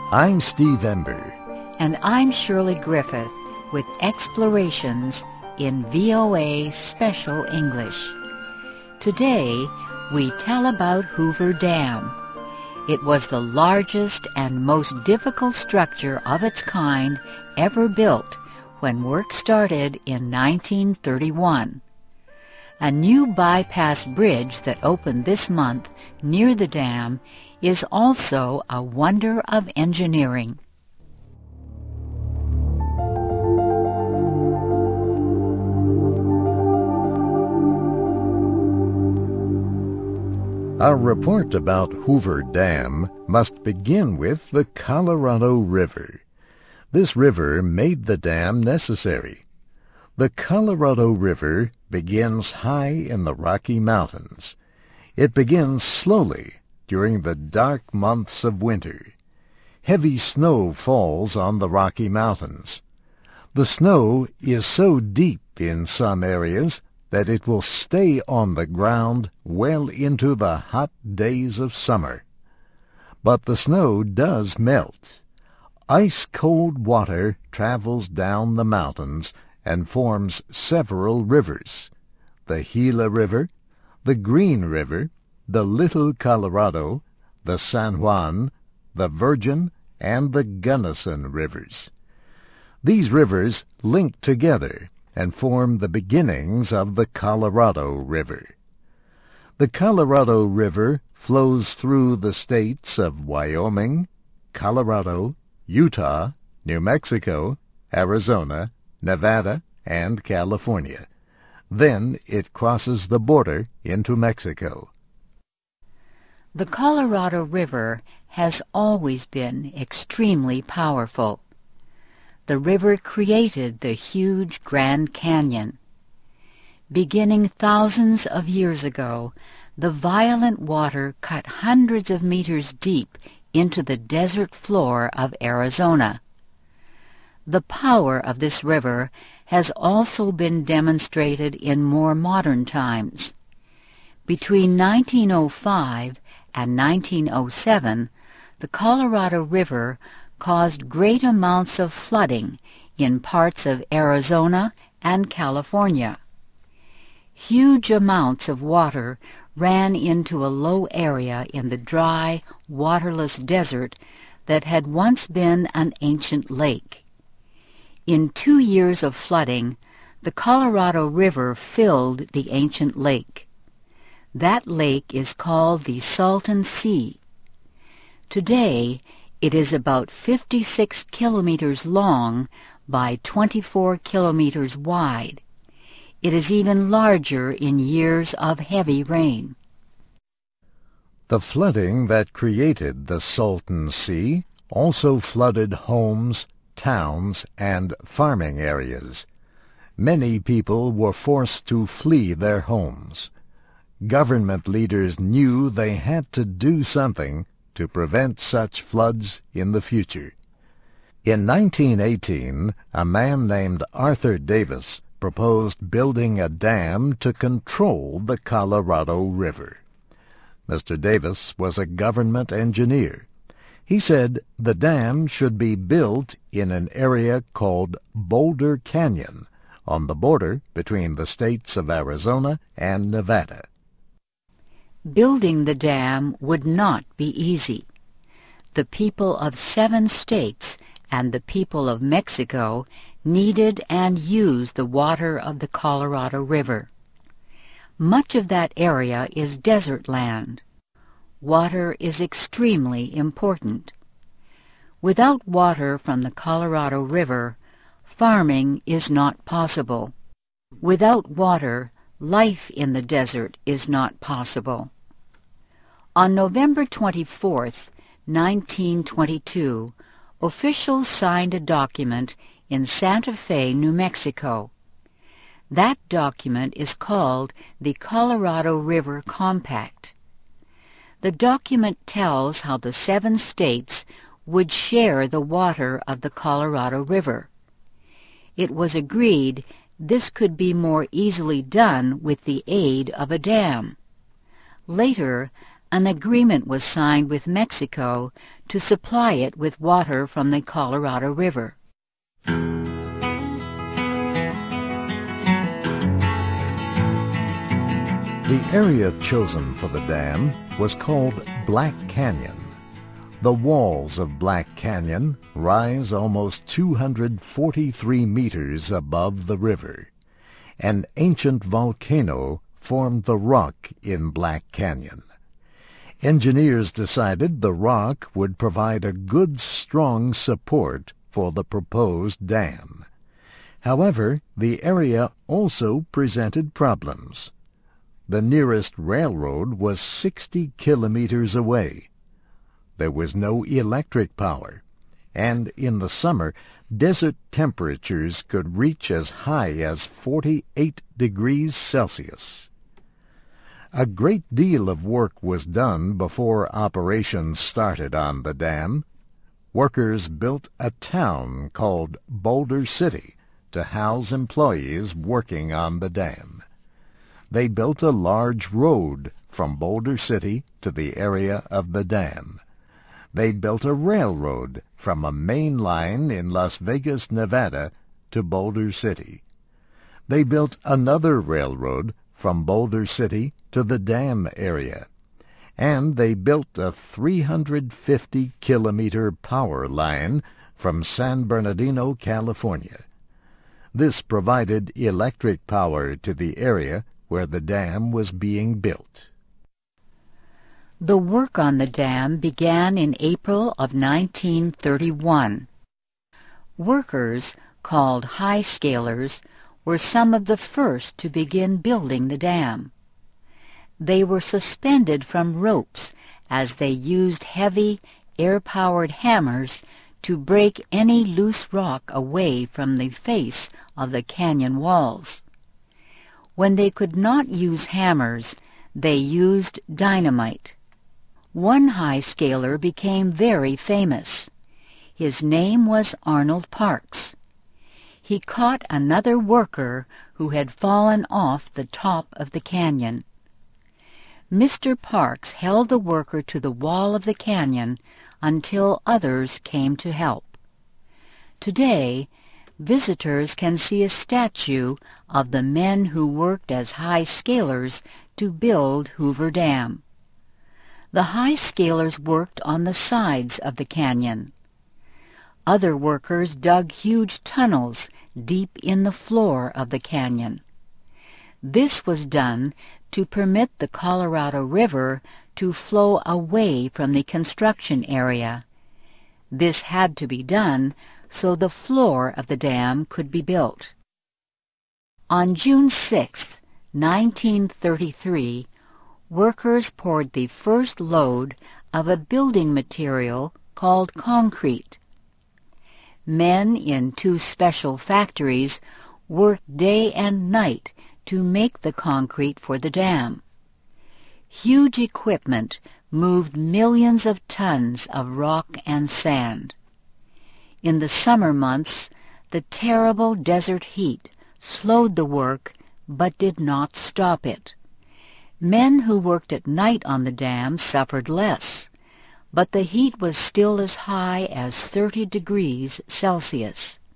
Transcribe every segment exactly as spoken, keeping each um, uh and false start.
I'm Steve Ember. And I'm Shirley Griffith with Explorations in V O A Special English. Today, we tell about Hoover Dam. It was the largest and most difficult structure of its kind ever built when work started in nineteen thirty-one. A new bypass bridge that opened this month near the dam is also a wonder of engineering. Our report about Hoover Dam must begin with the Colorado River. This river made the dam necessary. The Colorado River begins high in the Rocky Mountains. It begins slowly during the dark months of winter. Heavy snow falls on the Rocky Mountains. The snow is so deep in some areas that it will stay on the ground well into the hot days of summer. But the snow does melt. Ice-cold water travels down the mountains and forms several rivers: the Gila River, the Green River, the Little Colorado, the San Juan, the Virgin, and the Gunnison Rivers. These rivers link together and form the beginnings of the Colorado River. The Colorado River flows through the states of Wyoming, Colorado, Utah, New Mexico, Arizona, Nevada, and California. Then it crosses the border into Mexico. The Colorado River has always been extremely powerful. The river created the huge Grand Canyon. Beginning thousands of years ago, the violent water cut hundreds of meters deep into the desert floor of Arizona. The power of this river has also been demonstrated in more modern times. Between nineteen oh five and nineteen oh seven, the Colorado River caused great amounts of flooding in parts of Arizona and California. Huge amounts of water ran into a low area in the dry, waterless desert that had once been an ancient lake. In two years of flooding, the Colorado River filled the ancient lake. That lake is called the Salton Sea. Today, it is about fifty-six kilometers long by twenty-four kilometers wide. It is even larger in years of heavy rain. The flooding that created the Salton Sea also flooded homes, towns, and farming areas. Many people were forced to flee their homes. Government leaders knew they had to do something to prevent such floods in the future. In nineteen eighteen, a man named Arthur Davis proposed building a dam to control the Colorado River. Mister Davis was a government engineer. He said the dam should be built in an area called Boulder Canyon, on the border between the states of Arizona and Nevada. Building the dam would not be easy. The people of seven states and the people of Mexico needed and used the water of the Colorado River. Much of that area is desert land. Water is extremely important. Without water from the Colorado River, farming is not possible. Without water, life in the desert is not possible. On November twenty-fourth, nineteen twenty-two, officials signed a document in Santa Fe, New Mexico. That document is called the Colorado River Compact. The document tells how the seven states would share the water of the Colorado River. It was agreed this could be more easily done with the aid of a dam. Later, an agreement was signed with Mexico to supply it with water from the Colorado River. The area chosen for the dam was called Black Canyon. The walls of Black Canyon rise almost two hundred forty-three meters above the river. An ancient volcano formed the rock in Black Canyon. Engineers decided the rock would provide a good, strong support for the proposed dam. However, the area also presented problems. The nearest railroad was sixty kilometers away. There was no electric power, and in the summer, desert temperatures could reach as high as forty-eight degrees Celsius. A great deal of work was done before operations started on the dam. Workers built a town called Boulder City to house employees working on the dam. They built a large road from Boulder City to the area of the dam. They built a railroad from a main line in Las Vegas, Nevada, to Boulder City. They built another railroad from Boulder City to the dam area, and they built a three hundred fifty kilometer power line from San Bernardino, California. This provided electric power to the area where the dam was being built. The work on the dam began in April of nineteen thirty-one. Workers, called high scalers, were some of the first to begin building the dam. They were suspended from ropes as they used heavy, air-powered hammers to break any loose rock away from the face of the canyon walls. When they could not use hammers, they used dynamite. One high scaler became very famous. His name was Arnold Parks. He caught another worker who had fallen off the top of the canyon. Mister Parks held the worker to the wall of the canyon until others came to help. Today, visitors can see a statue of the men who worked as high scalers to build Hoover Dam. The high scalers worked on the sides of the canyon. Other workers dug huge tunnels deep in the floor of the canyon. This was done to permit the Colorado River to flow away from the construction area. This had to be done so the floor of the dam could be built. On June sixth, nineteen thirty-three, workers poured the first load of a building material called concrete. Men in two special factories worked day and night to make the concrete for the dam. Huge equipment moved millions of tons of rock and sand. In the summer months, the terrible desert heat slowed the work but did not stop it. Men who worked at night on the dam suffered less, but the heat was still as high as thirty degrees Celsius.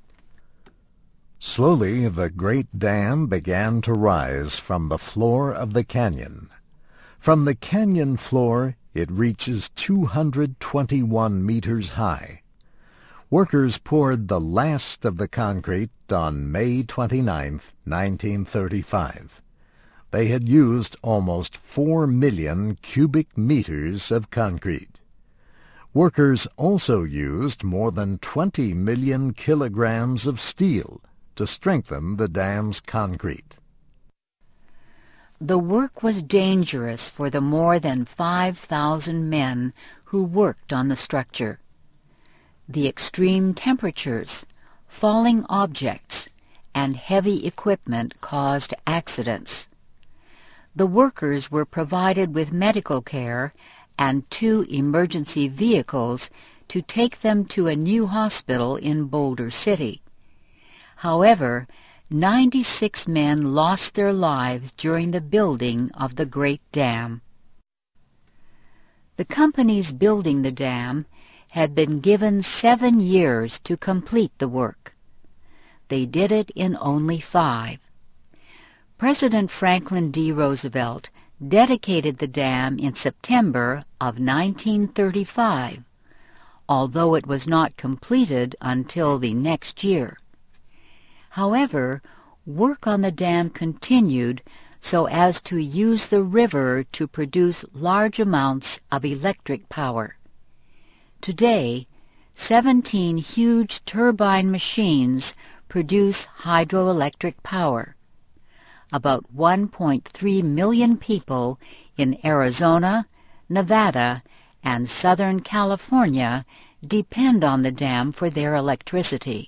Slowly, the great dam began to rise from the floor of the canyon. From the canyon floor, it reaches two hundred twenty-one meters high. Workers poured the last of the concrete on May twenty-ninth, nineteen thirty-five. They had used almost four million cubic meters of concrete. Workers also used more than twenty million kilograms of steel to strengthen the dam's concrete. The work was dangerous for the more than five thousand men who worked on the structure. The extreme temperatures, falling objects, and heavy equipment caused accidents. The workers were provided with medical care and two emergency vehicles to take them to a new hospital in Boulder City. However, ninety-six men lost their lives during the building of the Great Dam. The companies building the dam had been given seven years to complete the work. They did it in only five. President Franklin D. Roosevelt dedicated the dam in September of nineteen thirty-five, although it was not completed until the next year. However, work on the dam continued so as to use the river to produce large amounts of electric power. Today, seventeen huge turbine machines produce hydroelectric power. About one point three million people in Arizona, Nevada, and Southern California depend on the dam for their electricity.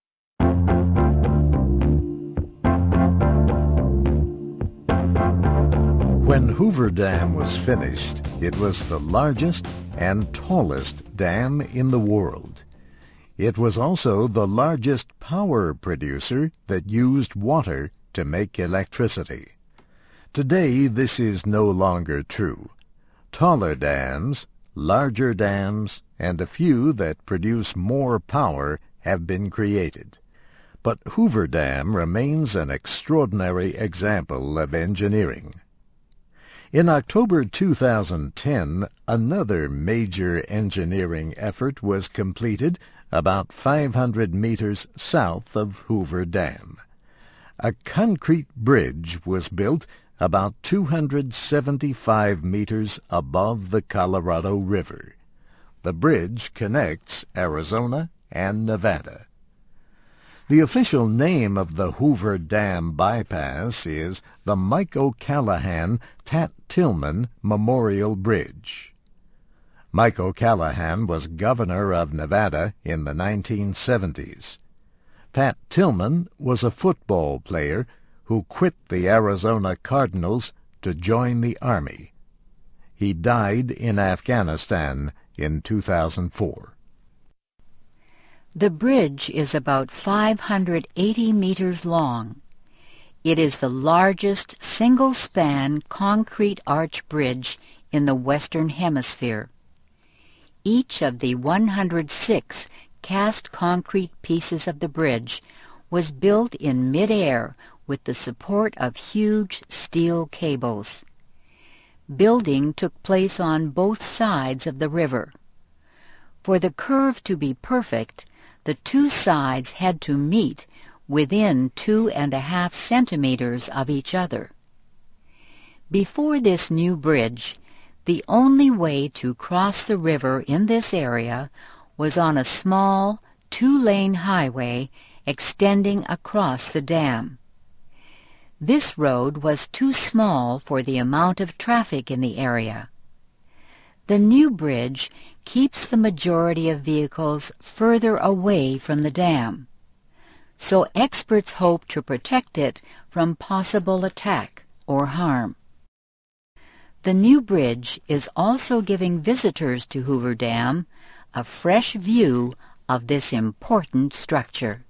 When Hoover Dam was finished, it was the largest and tallest dam in the world. It was also the largest power producer that used water to make electricity. Today, this is no longer true. Taller dams, larger dams, and a few that produce more power have been created. But Hoover Dam remains an extraordinary example of engineering. In October two thousand ten, another major engineering effort was completed about five hundred meters south of Hoover Dam. A concrete bridge was built about two hundred seventy-five meters above the Colorado River. The bridge connects Arizona and Nevada. The official name of the Hoover Dam bypass is the Mike O'Callaghan Pat Tillman Memorial Bridge. Mike O'Callaghan was governor of Nevada in the nineteen seventies. Pat Tillman was a football player who quit the Arizona Cardinals to join the Army. He died in Afghanistan in two thousand four. The bridge is about five hundred eighty meters long. It is the largest single-span concrete arch bridge in the Western Hemisphere. Each of the one hundred six cast concrete pieces of the bridge was built in mid-air with the support of huge steel cables. Building took place on both sides of the river. For the curve to be perfect, the two sides had to meet within two and a half centimeters of each other. Before this new bridge, the only way to cross the river in this area was on a small, two-lane highway extending across the dam. This road was too small for the amount of traffic in the area. The new bridge keeps the majority of vehicles further away from the dam, so experts hope to protect it from possible attack or harm. The new bridge is also giving visitors to Hoover Dam a fresh view of this important structure.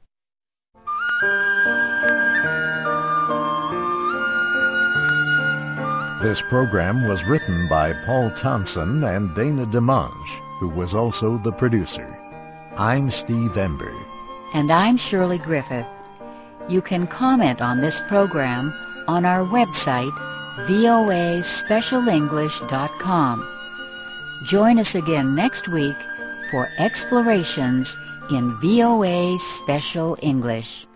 This program was written by Paul Thompson and Dana DeMange, who was also the producer. I'm Steve Ember. And I'm Shirley Griffith. You can comment on this program on our website, V O A Special English dot com. Join us again next week for explorations in V O A Special English.